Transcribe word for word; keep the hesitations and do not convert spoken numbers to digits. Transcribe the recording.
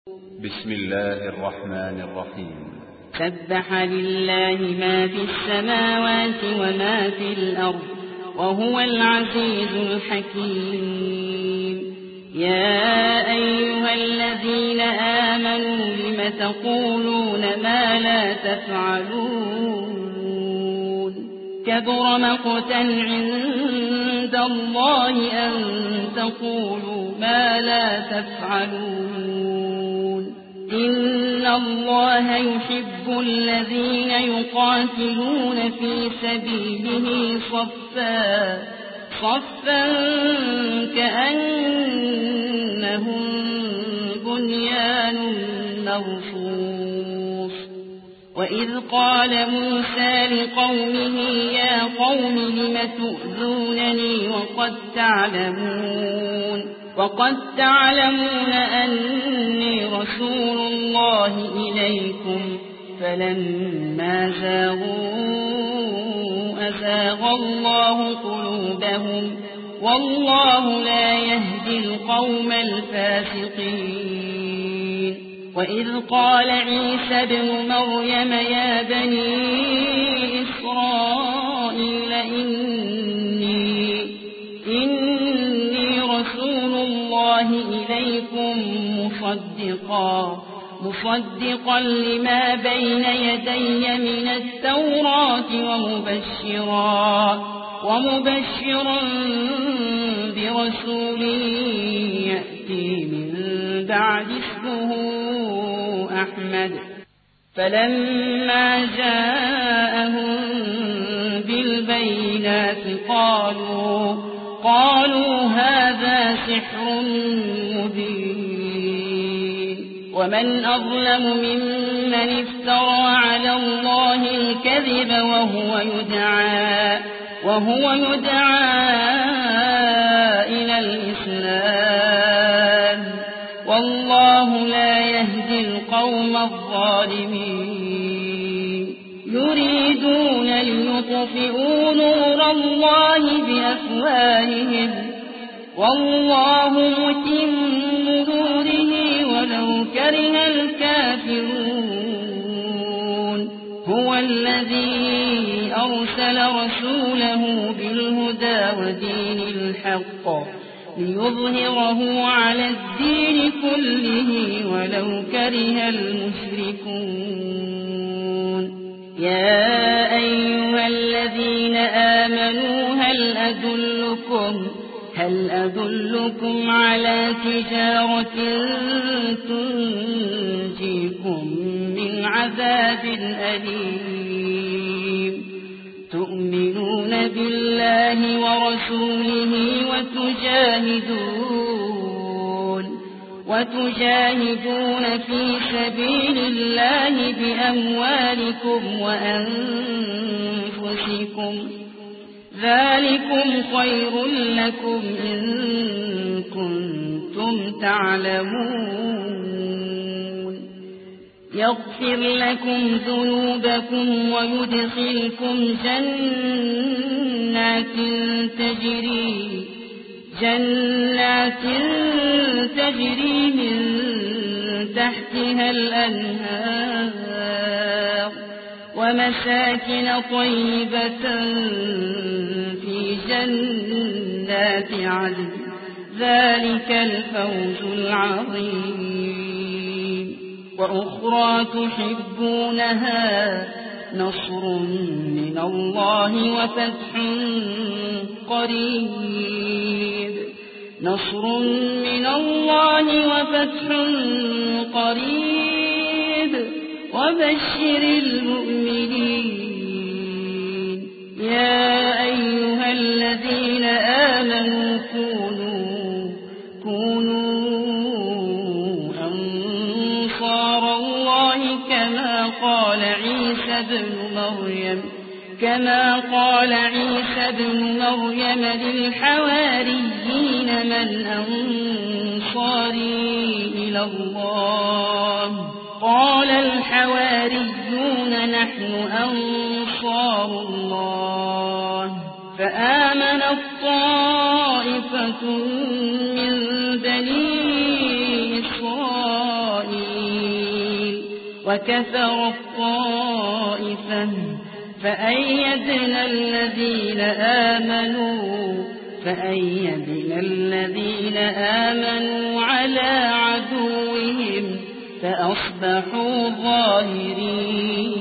بسم الله الرحمن الرحيم. سبح لله ما في السماوات وما في الأرض وهو العزيز الحكيم. يا أيها الذين آمنوا لم تقولون ما لا تفعلون كبر مقتا عند الله أن تقولوا ما لا تفعلون. إن الله يحب الذين يقاتلون في سبيله صفا صفا كأنهم بنيان مرصوص. وإذ قال موسى لقومه يا قوم لم تؤذونني وقد تعلمون وقد تعلمون أني رسول الله إليكم فلما زاغوا أزاغ الله قلوبهم والله لا يهدي القوم الفاسقين. وإذ قال عيسى ابن مريم يا بني إسرائيل إني إني رسول الله إليكم مصدقا مصدقا لما بين يدي من التوراة ومبشرا ومبشرا برسول يأتي من بعد اسمه أحمد. فلما جاءهم بالبينات قالوا قالوا هذا سحر مبين. ومن أظلم ممن افترى على الله الكذب وهو يدعى وهو يدعى إلى الإسلام والله لا يهدي القوم الظالمين. يريدون ليطفئوا نور الله بأفواههم والله متم نوره ولو كره الكافرون. هو الذي أرسل رسوله بالهدى ودين الحق ليظهره على الدين كله ولو كره المشركون. يا أيها الذين آمنوا هل أدلكم هل أدلكم على تجارة تنجيكم من عذاب أليم. تؤمنون بالله ورسوله وتجاهدون وتجاهدون في سبيل الله بأموالكم وأنفسكم ذلكم خير لكم إن كنتم تعلمون. يغفر لكم ذنوبكم ويدخلكم جنات تجري جنات تجري من تحتها الأنهار ومساكن طيبة في جنات عدن ذلك الفوز العظيم. وأخرى تحبونها نصر من الله وفتح قريب نصر من الله وفتح قريب وبشر المؤمنين. يا أيها الذين آمنوا كونوا كونوا أنصار الله كما قال عيسى ابن مريم كما قال عيسى ابن مريم للحواريين من أنصاري إلى الله قال الحواريون نحن أنصار الله. فآمن الطائفة من بني إسرائيل وكفر الطائفة فأيدنا الذين آمنوا فأيدنا الذين آمنوا على عدوهم فأصبحوا ظاهرين.